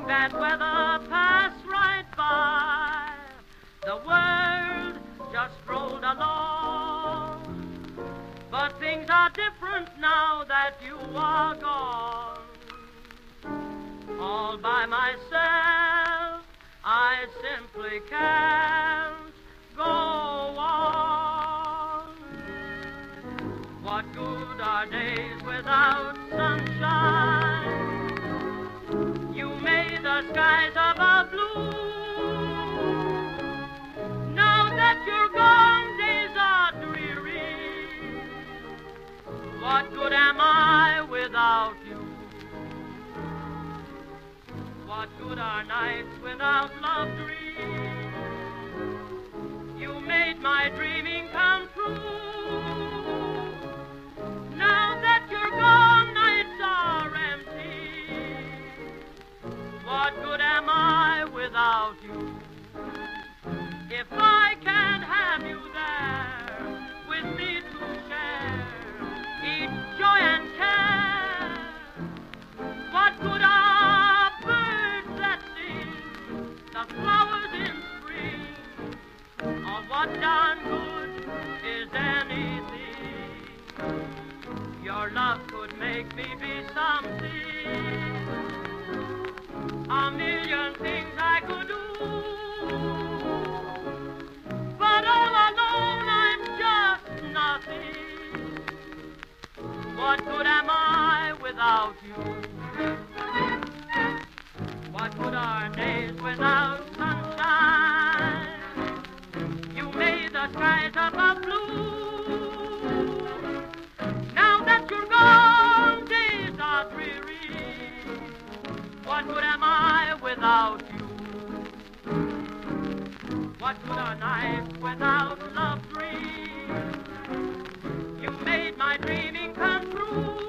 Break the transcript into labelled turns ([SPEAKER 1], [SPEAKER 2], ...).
[SPEAKER 1] bad weather passed right by. The world just rolled along. But things are different now that you are gone. All by myself, I simply can't go on. What good are days without sunshine? You made the skies above blue. Now that you're gone, days are dreary. What good am I without you? What good are nights without love dreams? You made my dreaming come true. Now that you're gone, nights are empty. What good am I without you? If I can't have you there with me to share each joy and care, what good are birds that sing, the flowers in spring, or what darn good is anything? Your love could make me be something, a million things I could do, but all alone I'm just nothing. What good am I without you? What good are days without sunshine? You made the skies above blue. Now that you're gone, days are dreary. What good am I without you? What good are nights without love dreams? You made my dreaming come true.